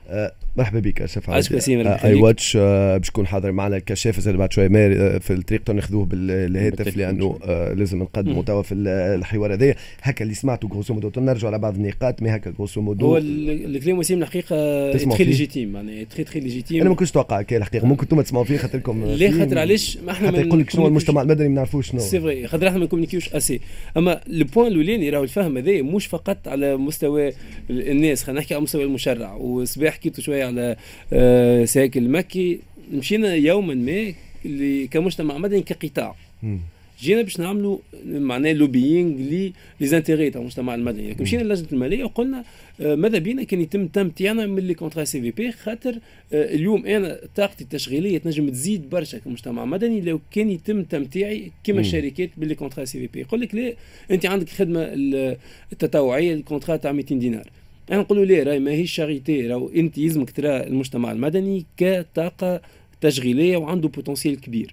مرحبا بك كشاف عادل. اي واتش باش يكون حاضر معنا الكشاف زاد بعد شويه في الطريق ناخذوه بالهاتف لانه لازم نقدموا توا في الحوار هذا. هكا اللي سمعته غروسو مودو نرجعوا على بعض النقاط، ما هكا غروسو مودو هو الكلام وسيم الحقيقه تري ليجيتيم، يعني تري ليجيتيم. انا ما كنتش توقع كاين الحقيقه، ممكن انتم تسمعوا فيه خاطر لكم ليه، خاطر علاش ما احنا يقول لك شنو المجتمع المدني ما نعرفوش شنو سي فري، خاطر احنا ما نكومونيكيوش اسي. اما لو بوين الاولاني راهو الفهم هذا مش فقط على مستوى الناس، خلينا نحكي على مستوى المشرع. وصباح حكيتوا شويه على ساكن المكي. مشينا يوما ما اللي كمجتمع مدني كقطاع جينا باش نعملوا معناه لوبيينغ لي زانتيغي تاع المجتمع المدني. يعني مشينا للجنه الماليه وقلنا ماذا بينا كان يتم تمتيعنا من لي كونترا سي في بي، خاطر اليوم انا طاقتي التشغيليه تنجم تزيد برشا كمجتمع مدني لو كان يتم تمتيعي كما الشركات باللي كونترا سي في بي. يقول لك لا، انت عندك خدمه التطوعيه الكونترا تاع 200 دينار. انا نقول له لا، راهي ماهيش شاريتي، راهو انت يلزمك ترى المجتمع المدني كطاقه تشغيليه وعنده بوتنسيال كبير.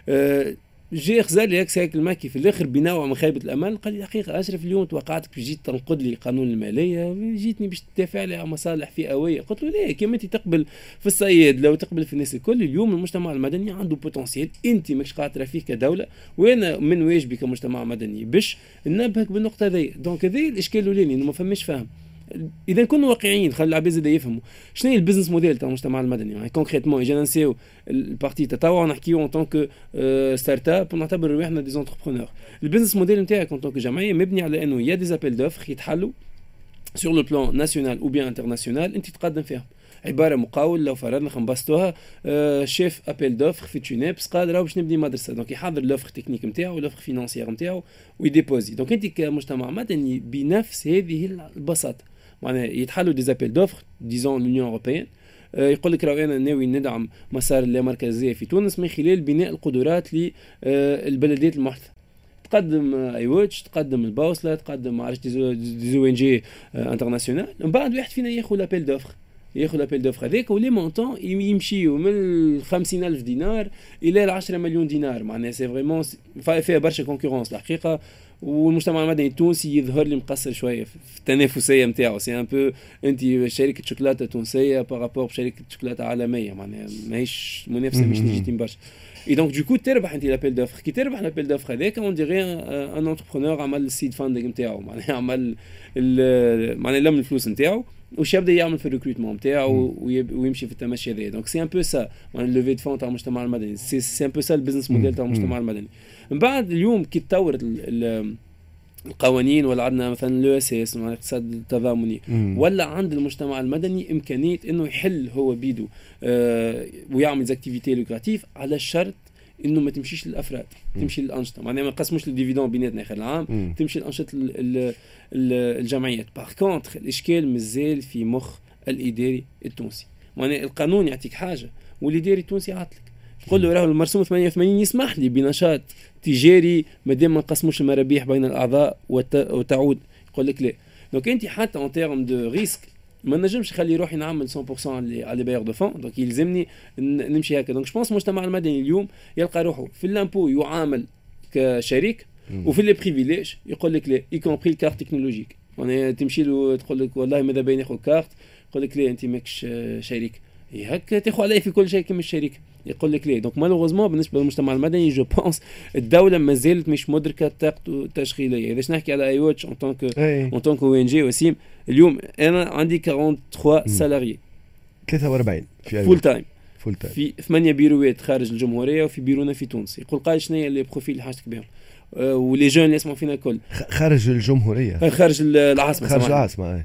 جي خزال لي هيك الماكي في الاخر بنوع من خيبه الامل، قال لي الحقيقه اشرف اليوم توقعتك باش جيت تنقد لي قانون الماليه، جيتني باش تدافع لي على مصالح فئويه. قلت له لا، كيما انت تقبل في الصياد لو تقبل في الناس الكل، اليوم المجتمع المدني عنده بوتنسيال انت ماكش قادره فيه كدوله، وانا من واجبي كمجتمع مدني باش ننبهك بالنقطه هذه. دونك هذا الاشكال الاولاني انه ما فماش فهم. اذا كنا واقعيين خلي العباد زاد يفهموا شنو هي البزنس موديل تاع المجتمع المدني. يعني كونكريتمون اجينا نسيو البارتي تطوع نحكيو ان طونك ستارت اب ونعتبر روحنا دي زونتربرونور. البزنس موديل نتاعك ان طونك جمعيه مبني على انه يا دي زابيل دوفر يتحلوا سور لو بلان ناسيونال او بيان انترناسيونال انت تقدم فيهم. عباره مقاول لو فرضنا خنبسطوها شيف ابيل دوفر في تونيبس قال راه باش نبني مدرسه، دونك يحضر لوفر تكنيك نتاعو لوفر فينانسيير نتاعو ويديبوزي. دونك انت كمجتمع مدني بنفس هذه البساطه معناها يتحلوا دي زابيل دوفر ديزون لونيون اوروبيان. يقول لك راهو انا ناوي ندعم مسار اللامركزيه في تونس من خلال بناء القدرات للبلديات المحدثه. تقدم اي واتش، تقدم البوصله، تقدم ما عرفتش دي او ان جي انترناسيونال. من بعد واحد فينا ياخذ لابيل دوفر، ياخذ لابيل دوفر هذاك ولي مونطون يمشيوا من 50,000 دينار الى 10 مليون دينار. معناها سي فريمون فيها برشا كونكورونس الحقيقه. والمجتمع المدني التونسي يظهر لي مقصر شويه في التنافسيه نتاعو. سي ان بو انت شركه شوكولاته تونسيه بارابور بشركه شوكولاته عالميه، معناها ماهيش منافسه مش ليجيتيم برشا. اي دونك دوكو تربح انت لابيل دوفر. كي تربح لابيل دوفر هذاك اون ديغي ان انتربرونور عمل السيد فاندينغ نتاعو، معناها عمل معناها لم الفلوس نتاعو وش يبدا يعمل في الريكروتمون نتاعو ويمشي في التمشي هذا. دونك سي ان بو سا معناها لوفي دو فون تاع المجتمع المدني، سي ان بو سا البيزنس موديل تاع المجتمع المدني. من بعد اليوم كي تطورت القوانين ولا عندنا مثلا لو اس اس الاقتصاد التضامني ولا عند المجتمع المدني امكانيه انه يحل هو بيدو ويعمل زاكتيفيتي لوكراتيف على الشرط انه ما تمشيش للافراد، تمشي للانشطه. معناها ما نقسموش الديفيدون بيناتنا اخر العام، تمشي لانشطه الجمعيات. باغ كونتر الاشكال مازال في مخ الاداري التونسي. معناها القانون يعطيك حاجه والاداري التونسي يعطيك، تقول له راهو المرسوم 88 يسمح لي بنشاط تجاري ما دام ما نقسموش المرابيح بين الاعضاء وتعود. يقول لك لا. دونك انت حتى اون تيرم دو ريسك ما نجمش نخلي روحي نعمل 100% على باير دو فون. دونك يلزمني نمشي هكا. دونك جو بونس المجتمع المدني اليوم يلقى روحه في اللامبو يعامل كشريك، وفي لي بريفيليج يقول لك لا، اي كومبري الكارت تكنولوجيك. يعني تمشي له تقول لك والله ماذا بين ياخذ كارت، يقول لك لا انت ماكش شريك. هكا تاخذ عليه في كل شيء كما الشركه، يقول لك ليه. دونك مالوغوزمون بالنسبه للمجتمع المدني جو بونس الدوله ما زالت مش مدركه طاقته التشغيليه. اذا نحكي على اي واتش اون طونك او ان جي وسيم، اليوم انا عندي 43 سالاري 43 في فول تايم في 8 بيروات خارج الجمهوريه وفي بيرونا في تونس. يقول قال شنو هي لي بروفيل اللي حاجتك بهم ولي جون اللي يسمعوا فينا الكل خارج الجمهوريه، خارج العاصمه، خارج العاصمه.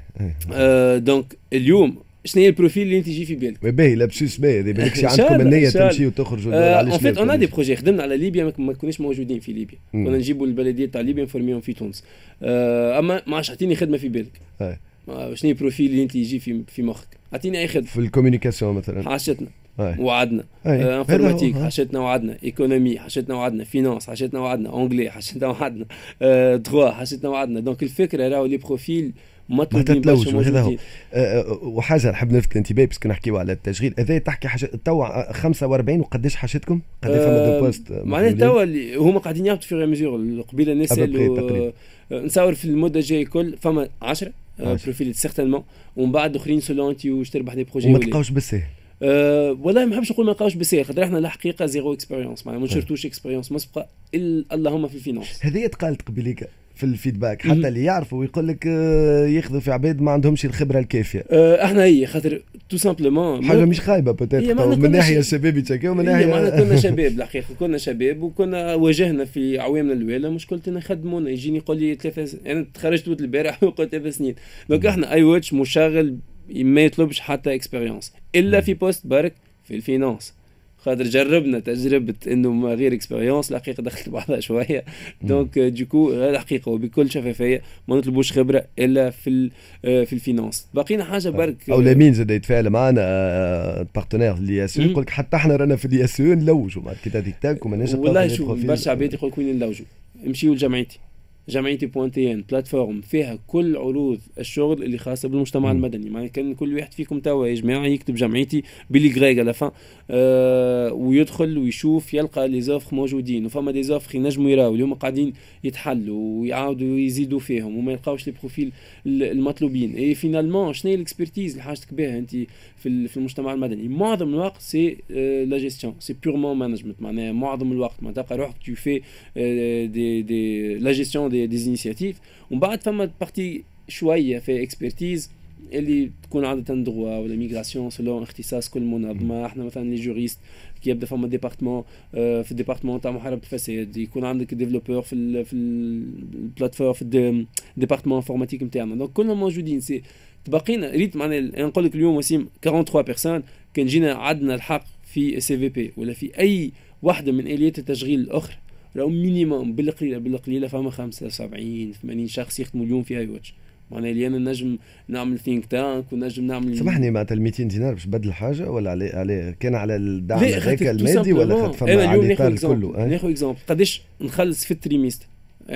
دونك اليوم شنو هي البروفيل اللي انت تجي في بالك؟ باهي لا بسوس باهي بالكش عندكم النيه تمشي وتخرجوا على فيت اون دي بروجي خدمنا على ليبيا ما كناش موجودين في ليبيا. كنا نجيبوا البلديه تاع ليبيا نفورميهم في تونس. اما ما عادش اعطيني خدمه في بالك. شنو هي البروفيل اللي انت يجي في مخك؟ اعطيني اي خدمه في الكوميونيكاسيون مثلا. حاشتنا وعدنا انفورماتيك، حاشتنا وعدنا ايكونومي، حاشتنا وعدنا فينانس، حاشتنا وعدنا اونجلي، حاشتنا وعدنا دروا، حاشتنا وعدنا. دونك الفكره راهو لي بروفيل ما تتلوش. هذا هو. وحاجه نحب نلفت الانتباه بس نحكيو على التشغيل هذا. تحكي حاجه توا 45 وقداش حاجتكم؟ قد فما دو بوست معناها توا هما قاعدين يهبطوا في ميزور. قبيله الناس اللي نصور في المده الجايه كل فما 10 بروفيل سيغتانمون، ومن بعد اخرين سولون انت واش تربح دي بروجي وما تلقاوش بالسهل. والله ما نحبش نقول ما نلقاوش بالسهل، خاطر احنا الحقيقه زيرو اكسبيريونس، معناها ما نشرتوش اكسبيريونس مسبقه اللهم في الفينانس. هذه تقالت قبليك في الفيدباك، حتى اللي يعرفوا ويقول لك ياخذوا في عباد ما عندهمش الخبره الكافيه. احنا هي خاطر تو سامبلومون حاجه مش خايبه بوتيتر من ناحيه الشباب تشكي ومن ناحيه معنا كنا شباب الحقيقه، كنا شباب وكنا واجهنا في عوامنا الاولى مشكلتنا يخدمونا، يجيني يقول لي انا تخرجت البارح وقلت 3 سنين. دونك احنا اي واتش مشغل ما يطلبش حتى اكسبيريونس الا في بوست برك في الفينانس، خاطر جربنا تجربه انه ما غير اكسبيريونس الحقيقه دخلت بعضها شويه. دونك ديكو الحقيقه وبكل شفافيه ما نطلبوش خبره الا في الفينانس. باقينا حاجه برك او لامين زاد يتفاعل معنا بارتنير اللي اس يقول لك حتى احنا رانا في دي اس نلوجوا مع كي تاك وما نجمش. والله شوف برشا عباد يقول لك وين نلوجوا، امشيوا لجمعيتي، جمعيتي بوانتين بلاتفورم فيها كل عروض الشغل اللي خاصه بالمجتمع المدني. يعني كان كل واحد فيكم توا يا جماعه يكتب جمعيتي بلي غريغ على فان ويدخل ويشوف يلقى لي زوفر موجودين، وفما دي زوفر ينجموا يراو اليوم قاعدين يتحلوا ويعاودوا يزيدوا فيهم وما يلقاوش لي بروفيل المطلوبين. اي فينالمون شنو هي الاكسبرتيز اللي حاجتك بها انت في المجتمع المدني؟ معظم الوقت سي لا جيستيون، سي بيورمون مانجمنت، معناها معظم الوقت ما تلقى روحك تو في دي لا جيستيون دي انيشيتيف، ومن بعد فما بارتي شويه في اكسبرتيز اللي تكون عاده دروا ولا ميغراسيون سلون اختصاص كل منظمه. احنا مثلا لي جوريست كي يبدا فما ديبارتمون في الديبارتمون تاع محاربه الفساد، يكون عندك ديفلوبور في البلاتفورم في الديبارتمون انفورماتيك نتاعنا، دونك كلهم موجودين. سي تبقينا ريت معناها نقول لك اليوم وسيم 43 بيرسون كان جينا عندنا الحق في سي في بي ولا في اي واحده من اليات التشغيل الاخرى، راهو مينيموم بالقليله فما 75 80 شخص يخدموا اليوم في اي واتش. معناها اللي انا نجم نعمل ثينك تانك ونجم نعمل سامحني معناتها 200 دينار باش بدل حاجه ولا عليه كان على الدعم هذاك المادي ولا خد فما على الاطار كله؟ ناخذ اكزامبل قداش نخلص في التريميست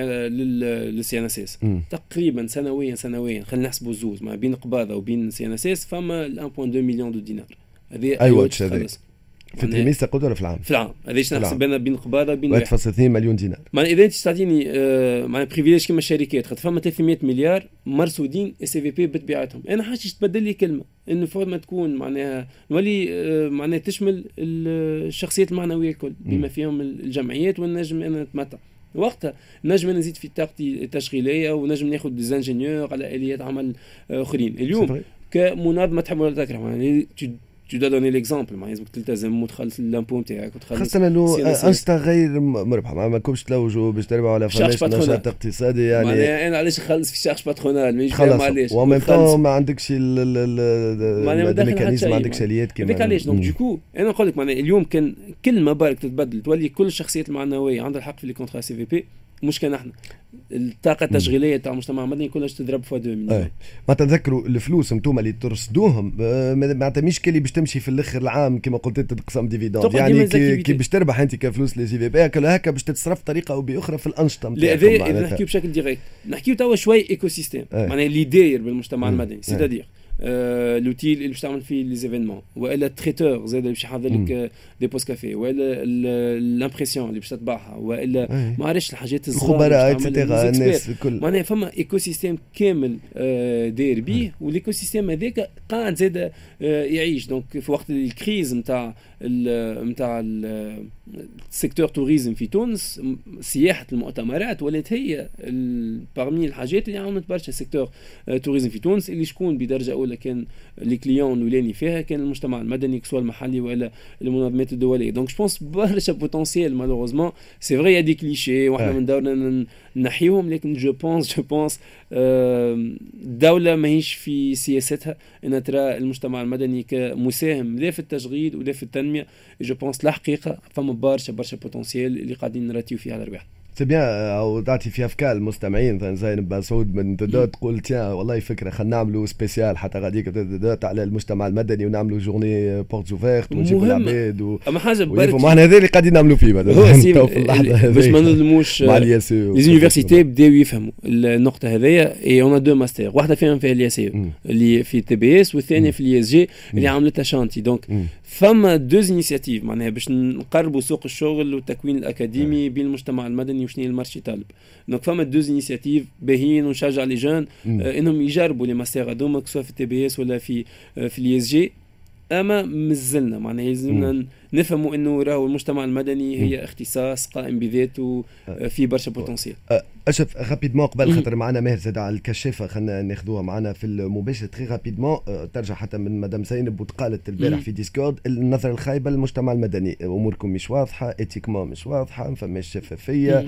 للسي ان اس اس تقريبا سنويا خلينا نحسبوا الزوز ما بين قباضه وبين سي ان اس اس فما 1.2 مليون دينار. هذه اي واتش هذا في التريميستر قلت ولا في العام؟ في العام. هذاش نحسب انا بين قباضه وبين 1.2 مليون دينار. معناها اذا انت تعطيني معناها بريفيليج كما الشركات خاطر فما 300 مليار مرصودين اس في بي بطبيعتهم. انا حاجه تبدل لي كلمه انه فورما تكون معناها نولي معناها تشمل الشخصيات المعنويه الكل بما فيهم الجمعيات، ونجم انا نتمتع وقتها نجم نزيد في طاقتي التشغيليه ونجم ناخذ ديزانجينيور على اليات عمل اخرين. اليوم كمنظمه تحب ولا تكره يعني tu dois donner l'exemple، ما لازمك تلتزم وتخلص اللامبو نتاعك وتخلص خاصة انه انشطة غير مربحة، ما كومش تلوجوا باش تربحوا على فماش نشاط اقتصادي يعني. معناها انا علاش نخلص في شارج باترونال مش فاهم علاش ومن ما عندكش الميكانيزم، ما عندكش اليات كيما هذاك علاش. دونك دوكو انا نقول لك معناها اليوم كان كلمة برك تتبدل تولي كل الشخصيات المعنوية عندها الحق في لي كونترا سي في بي، مش كان احنا الطاقه التشغيليه تاع المجتمع المدني كلها تضرب في 2 مليون. ما تذكروا الفلوس انتم اللي ترصدوهم معناتها مش كلي باش تمشي في الاخر العام كما قلت تقسم ديفيدوند، يعني كي باش تربح انت كفلوس لي سي في بي هكا باش تتصرف بطريقه او باخرى في الانشطه نتاعك. اذا نحكيو بشكل ديريكت نحكيو توا شوي ايكو سيستيم معناها اللي داير بالمجتمع المدني، سيتادير لوتيل اللي باش تعمل فيه لي زيفينمون، والا التريتور زاد اللي باش يحضر لك دي بوست كافي، والا الامبريسيون اللي باش تطبعها، والا ما عرفتش الحاجات الصغيره الخبراء الناس الكل. معناها فما ايكو سيستيم كامل داير بيه، والايكو سيستيم هذاك قاعد زاد يعيش. دونك في وقت الكريز نتاع السيكتور توريزم في تونس، سياحه المؤتمرات ولات هي بارمي الحاجات اللي عاونت برشا السيكتور توريزم في تونس، اللي شكون بدرجه اولى كان لي كليون الاولاني فيها كان المجتمع المدني سواء المحلي ولا المنظمات الدوليه. دونك جو بونس برشا بوتنسيال مالوروزمون سي فري دي كليشيه واحنا من دورنا نحيهم، لكن جو بونس الدوله ماهيش في سياستها ان ترى المجتمع المدني كمساهم لا في التشغيل ولا في التنميه. جو بونس الحقيقه فما برشا بوتنسيال اللي قاعدين نراتيو فيه على رواحنا. سي بيان او تعطي في افكار المستمعين زي بن سعود من تدوت تقول تيا والله فكره خلينا نعملوا سبيسيال حتى غاديك تدوت على المجتمع المدني ونعملوا جورني بورت اوفيرت ونجيبوا العباد اما حاجه برك معنا هذا اللي قاعدين نعملوا فيه في اللحظه هذه باش ما نظلموش لي زونيفرسيتي بداو يفهموا النقطه هذيا. اي اون دو ماستر، واحده فيهم فيها اليا سي اللي في تي بي اس والثانيه في الياس جي اللي عملتها شانتي. دونك فما دوز انيشيتيف معناها باش نقربوا سوق الشغل والتكوين الاكاديمي بين المجتمع المدني وشنو المارشي طالب. دونك فما دوز انيشيتيف باهيين ونشجع لي جون انهم يجربوا لي ماستر هذوما سواء في التي بي اس ولا في الاي اس جي. اما مازلنا معناها يلزمنا نفهموا انه راهو المجتمع المدني هي اختصاص قائم بذاته في برشا بوتنسيال. اشرف رابيدمون قبل خاطر معنا ماهر زاد على الكشافه خلينا ناخذوها معنا في المباشر تري رابيدمون. ترجع حتى من مدام زينب وتقالت البارح في ديسكورد النظره الخايبه للمجتمع المدني، اموركم مش واضحه، اتيكمون مش واضحه، ما فماش شفافيه،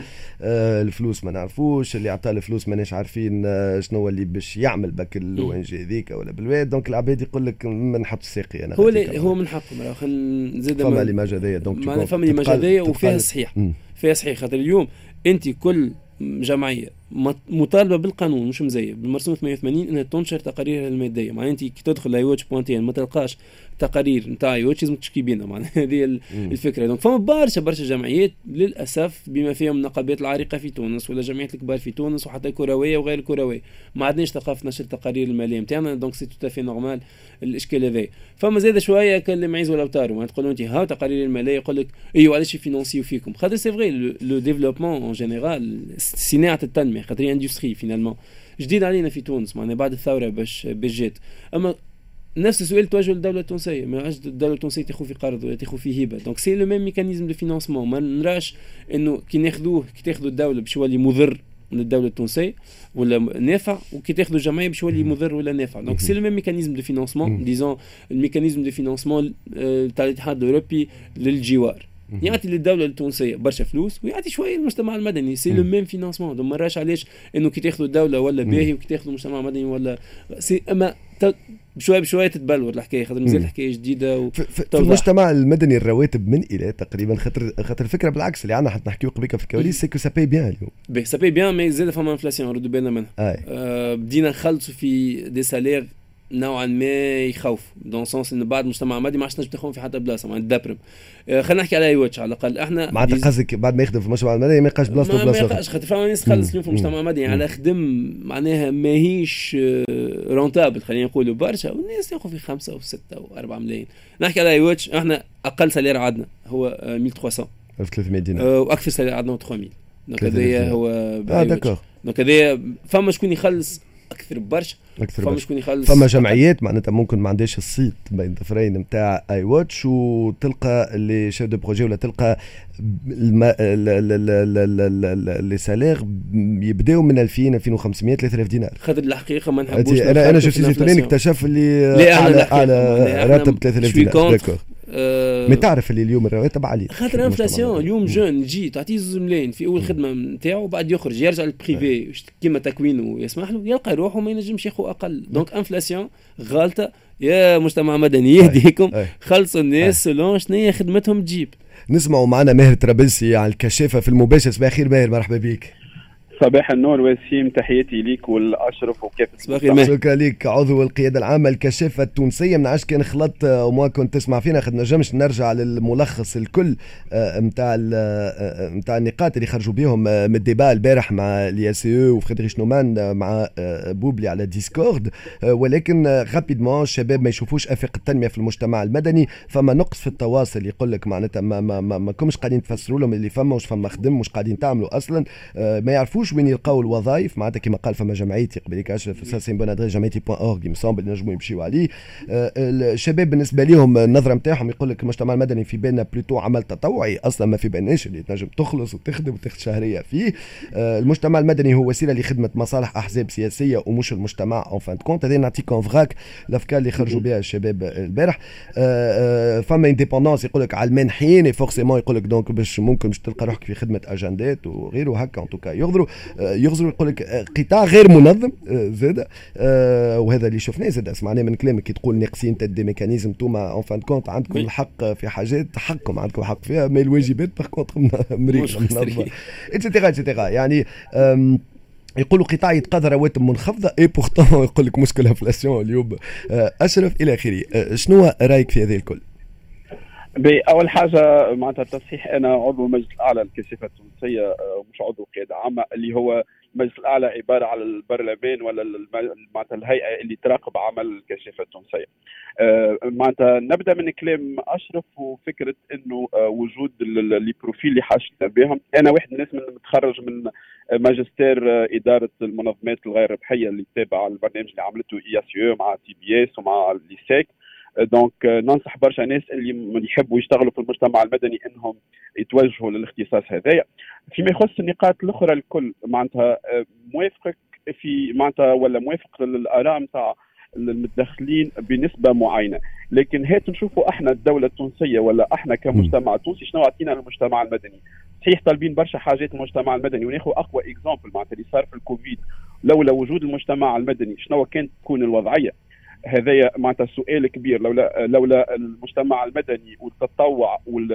الفلوس ما نعرفوش، اللي عطى الفلوس ماناش عارفين شنو اللي باش يعمل بك الاو ان جي ذيك ولا بالواد. دونك العباد يقول لك ما نحط الساقي انا هو من حقهم. خلينا زاد فما ليماج هذيا دونك فما ليماج هذيا وفيها الصحيح فيها صحيح. خاطر اليوم انت كل جمعيه مطالبه بالقانون مش مزيف بالمرسوم 88 انها تنشر تقاريرها الماديه. معناها انت كي تدخل اي واتش بوانتين ما تلقاش تقارير نتاع اي واتش لازم تشكي بينا. معناها هذه الفكره. دونك فما برشا جمعيات للاسف بما فيهم النقابات العريقه في تونس ولا جمعيات الكبار في تونس وحتى الكرويه وغير الكرويه ما عندناش ثقافه نشر التقارير الماليه نتاعنا. دونك سي تو في نورمال الاشكال هذا. فما زاد شويه كان معيز ولا اوتارو ما تقولوا انت ها تقارير الماليه يقول لك ايوا علاش يفينونسيو فيكم. خاطر سي فري لو ديفلوبمون اون جينيرال صناعه التنميه خاطر اندستري فينالمون جديد علينا في تونس معناها بعد الثوره باش جات. اما نفس السؤال توجه للدوله التونسيه. ما عادش الدوله التونسيه تاخذ في قرض ولا تاخذ في هبه. دونك سي لو ميم ميكانيزم دو فينانسمون. ما نراش انه كي ناخذوه كي تاخذوا الدوله باش يولي مضر للدوله التونسيه ولا نافع وكي تاخذوا الجمعيه باش يولي مضر ولا نافع. دونك سي لو ميم ميكانيزم دو فينانسمون ديزون الميكانيزم دو فينانسمون تاع الاتحاد الاوروبي للجوار. يعطي للدوله التونسيه برشا فلوس ويعطي شويه للمجتمع المدني. سي لو ميم فينانسمون. دونك ما راش علاش انه كي تاخذوا الدوله ولا باهي وكي تاخذوا المجتمع المدني ولا سي. اما بشويه تتبلور الحكايه خاطر مازال الحكايه جديده في المجتمع المدني الرواتب من الى تقريبا خاطر الفكره بالعكس اللي عندنا حتى نحكيو قبيله في الكواليس سيكو سا باي بيان اليوم. بي سا باي بيان مي زاد فما انفلاسيون ردوا بالنا منها. بدينا نخلصوا في دي سالير نوعا ما يخوف دون سونس انه بعد المجتمع المدني ما عادش تنجم تاخذهم في حتى بلاصه معناتها دبرم. خلينا نحكي على اي وجه على الاقل احنا معناتها قصدك بعد ما يخدم في المجتمع المدني ما يلقاش بلاصته ما يلقاش. خاطر فما ناس تخلص اليوم في المجتمع المدني على خدم معناها ماهيش رونتابل خلينا نقولوا برشا والناس ياخذوا في 5 و 6 و 4 ملايين. نحكي على اي وجه احنا اقل سالير عندنا هو 1300 دينار واكثر سالير عندنا 3000. دونك هذايا هو داكور. دونك هذايا فما شكون يخلص اكثر برشا. فما شكون يخلص. فما جمعيات معناتها ممكن ما عندهاش الصيت بين ظفرين نتاع اي واتش وتلقى لي شيف دو بروجي ولا تلقى لي سالير يبداو من 2000 2500 3000 دينار. خاطر الحقيقه ما نحبوش. انا جو سي تونين اكتشف اللي على راتب 3000 دينار. داكور. ما تعرف اللي اليوم الرواتب عاليه خاطر انفلاسيون. اليوم جون يجي تعطيه 2 ملايين في اول خدمه نتاعو وبعد يخرج يرجع للبريفي كيما تكوينه يسمح له يلقى روحه ما ينجمش ياخذ اقل. دونك انفلاسيون غالطه يا مجتمع مدني يهديكم خلصوا الناس سلون شنو خدمتهم تجيب. نسمعوا معنا ماهر طرابلسي على الكشافه في المباشر. صباح الخير ماهر. مرحبا بك. صباح النور وسيم. تحياتي ليك والاشرف وكيف شكرا لك. عضو القياده العامه الكشافه التونسيه. من عاش كان خلط وما كنت تسمع فينا خد نجمش نرجع للملخص الكل نتاع النقاط اللي خرجوا بهم من الديبا البارح مع اليا سي او وفريدريش نومان مع بوبلي على ديسكورد. ولكن رابيدمون الشباب ما يشوفوش افاق التنميه في المجتمع المدني. فما نقص في التواصل يقول لك معناتها ما كومش قاعدين تفسروا لهم اللي فما واش فما خدم واش قاعدين تعملوا اصلا. ما يعرفوش وين يلقاو الوظائف. معناتها كما قال فما جمعيتي قبليك اشرف ساسين بون ادريس جمعيتي.org يمسامبل نجموا يمشيوا عليه. الشباب بالنسبه لهم النظره نتاعهم يقول لك المجتمع المدني في بالنا بلوتو عمل تطوعي اصلا ما في بالناش اللي تنجم تخلص وتخدم وتاخذ شهريه فيه. المجتمع المدني هو وسيله لخدمه مصالح احزاب سياسيه ومش المجتمع اون فان كونت. هذا نعطيكم فراك الافكار اللي خرجوا بها الشباب البارح. فما انديبوندونس يقول لك على المنحين فورسيمون يقول لك دونك باش ممكن باش تلقى روحك في خدمه اجندات وغيره هكا ان توكا يغزروا يقول لك قطاع غير منظم زاد. وهذا اللي شفناه زاد سمعناه من كلامك كي تقول ناقصين تدي ميكانيزم توما اون فان كونت عندكم الحق في حاجات حقكم عندكم حق فيها ما الواجبات باغ كونت مريض اتسيتيرا يعني يقولوا قطاع يتقاضى رواتب منخفضه اي بورتون يقول لك مشكل انفلاسيون اليوم. اشرف الى اخره شنو رايك في هذه الكل؟ بأول حاجة معناتها التصحيح أنا عضو المجلس الأعلى للكشافة التونسية مش عضو قيادة عامة اللي هو المجلس الاعلى عباره على البرلمان ولا معناتها الهيئه اللي تراقب عمل الكشافه التونسيه. معناتها نبدا من كلام اشرف وفكره انه وجود لي بروفيل اللي حاجتنا بهم. انا واحد من الناس من متخرج من ماجستير اداره المنظمات الغير ربحيه اللي تابع البرنامج اللي عملته ESE مع TBS ومع ليسيك. دونك ننصح برشا ناس اللي يحبوا يشتغلوا في المجتمع المدني انهم يتوجهوا للاختصاص هذايا. فيما يخص النقاط الاخرى الكل معناتها موافقك في معناتها ولا موافق للاراء نتاع المتدخلين بنسبه معينه، لكن هات نشوفوا احنا الدوله التونسيه ولا احنا كمجتمع تونسي شنو عطينا للمجتمع المدني. صحيح طالبين برشا حاجات المجتمع المدني، وناخذ اقوى اكزامبل معناتها اللي صار في الكوفيد. لولا وجود المجتمع المدني شنو كانت تكون الوضعيه؟ هذايا معناتها سؤال كبير. لولا المجتمع المدني والتطوع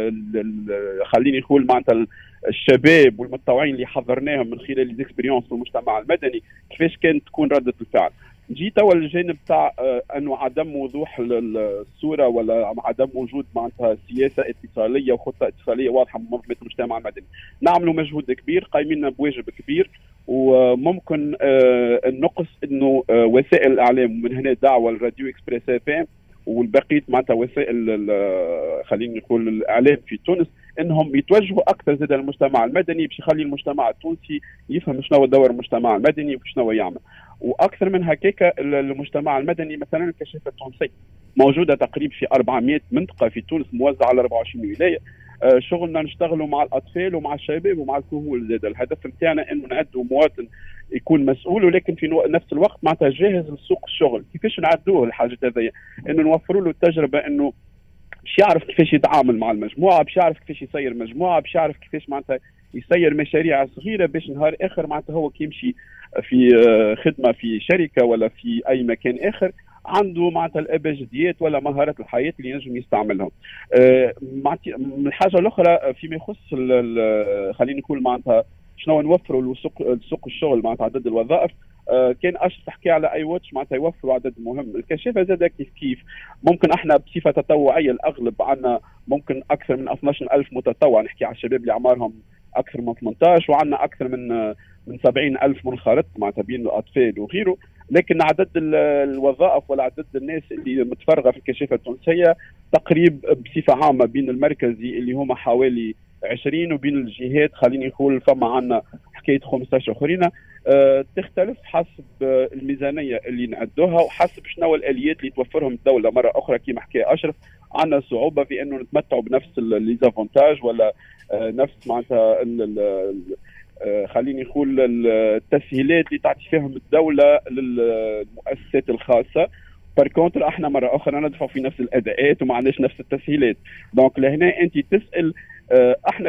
خليني نقول معناتها الشباب والمتطوعين اللي حضرناهم من خلال الاكسبيريونس في المجتمع المدني، كيفاش كانت تكون ردة الفعل؟ نجي توا للجانب تاع انه عدم وضوح الصوره ولا عدم وجود معناتها سياسه اتصاليه وخطه اتصاليه واضحه من منظمه المجتمع المدني. نعملوا مجهود كبير، قايمين بواجب كبير، وممكن النقص انه وسائل الاعلام من هنا دعوه الراديو اكسبريس FM والبقيه معناتها وسائل خلينا نقول الاعلام في تونس انهم يتوجهوا اكثر زاد المجتمع المدني باش يخلي المجتمع التونسي يفهم شنو دور المجتمع المدني وشنو يعمل. واكثر من هكاك المجتمع المدني مثلا الكشافه التونسيه موجوده تقريبا في 400 منطقه في تونس موزعه على 24 ولايه. شغلنا نشتغلوا مع الاطفال ومع الشباب ومع الكهول زاد. الهدف نتاعنا انه نعدوا مواطن يكون مسؤول ولكن في نفس الوقت معناتها جاهز لسوق الشغل. كيفاش نعدوه الحاجات هذيا؟ انه نوفروا له التجربه انه باش يعرف كيفاش يتعامل مع المجموعه، باش يعرف كيفاش يسير مجموعه، باش يعرف كيفاش معناتها يسير مشاريع صغيره باش نهار اخر معناتها هو كيمشي في خدمه في شركه ولا في اي مكان اخر عنده معناتها الابجديات ولا مهارات الحياه اللي ينجم يستعملهم. الحاجه الاخرى فيما يخص خلينا نقول معناتها شنو نوفروا لسوق الشغل معناتها عدد الوظائف. كان اشرف حكي على اي واتش معناتها يوفروا عدد مهم. الكشافه زاد كيف ممكن احنا بصفه تطوعيه الاغلب عندنا ممكن اكثر من 12,000 متطوع، نحكي على الشباب اللي اعمارهم اكثر من 18 وعندنا اكثر من 70,000 منخرط معناتها بين الاطفال وغيره. لكن عدد الوظائف ولا عدد الناس اللي متفرغه في الكشافه التونسيه تقريب بصفه عامه بين المركزي اللي هما حوالي 20 وبين الجهات خليني نقول فما عندنا حكايه 15 اخرين. تختلف حسب الميزانيه اللي نعدوها وحسب شنو الاليات اللي توفرهم الدوله. مره اخرى كما حكى اشرف عندنا صعوبه في انه نتمتعوا بنفس ليزافونتاج ولا نفس معناتها خليني نقول التسهيلات اللي تعطي فيهم الدوله للمؤسسات الخاصه. باركونتر احنا مره اخرى ندفع في نفس الاداءات وما عندناش نفس التسهيلات. دونك لهنا انت تسال احنا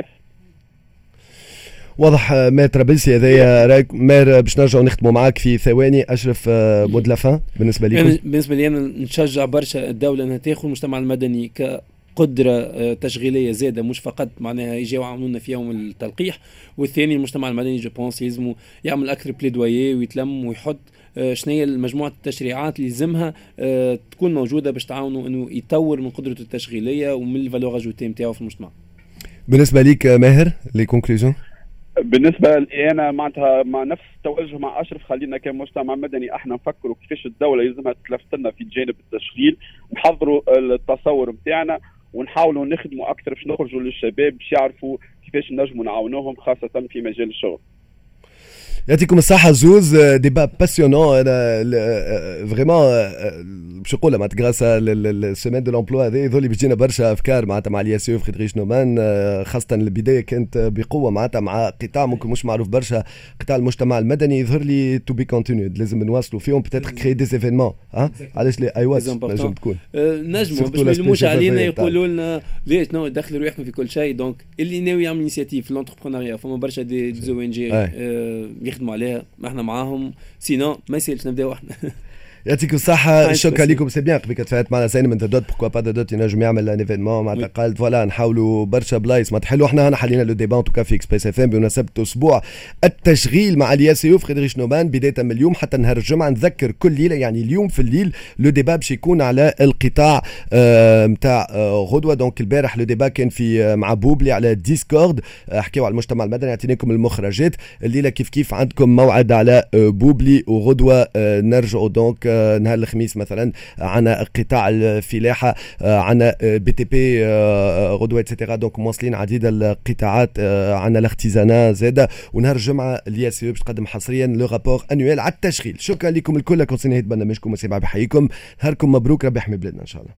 واضح. ماهر طرابلسي هذايا رايك ماهر باش نرجعوا نختموا معاك في ثواني. اشرف مود لافان بالنسبه لي بالنسبه لي انا نشجع برشا الدوله انها تاخذ المجتمع المدني قدرة تشغيلية زادة مش فقط معناها يجيو يعاونونا في يوم التلقيح. والثاني المجتمع المدني جو بونس يلزموا يعمل أكثر بليدوية ويتلم ويحط شنية مجموعة التشريعات اللي يلزمها تكون موجودة باش تعاونوا انه يطور من قدرته التشغيلية ومن الفالور اجوتي نتاعو في المجتمع. بالنسبة ليك ماهر لي كونكلوزيون؟ بالنسبه لي انا معناتها مع نفس التوجه مع اشرف. خلينا كمجتمع مدني احنا نفكروا كيفاش الدوله يلزمها تلفت لنا في جانب التشغيل، نحضروا التصور نتاعنا ونحاولوا نخدموا اكثر باش نخرجوا للشباب باش يعرفوا كيفاش نجموا نعاونوهم خاصه في مجال الشغل. يعطيكم الصحة زوز. ديبا باسيونون. انا فريمون باش نقولها معناتها غراسا للسيمين دو لومبلوا هذا يظهر لي باش تجينا برشا افكار معناتها مع الياسيو فريدريش نومان. خاصة البداية كانت بقوة معناتها مع قطاع ممكن مش معروف برشا، قطاع المجتمع المدني. يظهر لي تو بي كونتينيود لازم نواصلوا فيهم بتاتر كري دي ايفينمون. علاش لا ايوا نجم تكون نجموا باش ما يلوموش علينا يقولوا لنا ليش نو دخلوا روحكم في كل شيء. دونك اللي ناوي يعمل انيشيتيف في الانتربرونيا فما برشا دي زو ان جي يخدموا عليها، ما احنا معاهم. سينو ما يسالش نبداو احنا. يعطيكم الصحة. شكرا لكم. سي بيان قبل تفاعلت معنا زين من دوت بوركوا با دوت ينجم يعمل ان ايفينمون معناتها قالت فوالا نحاولوا برشا بلايص معناتها حلو. احنا حلينا لو ديبا توكا في اكسبريس اف ام بمناسبة اسبوع التشغيل مع الياسيو فريدريك شنومان بداية من اليوم حتى نهار الجمعة. نذكر كل ليلة يعني اليوم في الليل لو ديبا باش يكون على القطاع نتاع غدوة. دونك البارح لو ديبا كان في مع بوبلي على ديسكورد حكيوا على المجتمع المدني اعطيناكم المخرجات. الليلة كيف عندكم موعد على بوبلي وغدوة نرجعوا دونك نهار الخميس مثلا عنا قطاع الفلاحة عنا بي تي بي غدوة اتسيتيرا. دونك مواصلين عديد القطاعات عنا الاختزانة زادة. ونهار الجمعة الياسيو باش تقدم حصريا لو رابور انويل على التشغيل. شكرا لكم الكل. كنت نهاية برنامجكم وسيبع بحييكم. نهاركم مبروك. ربي يحمي بلادنا ان شاء الله.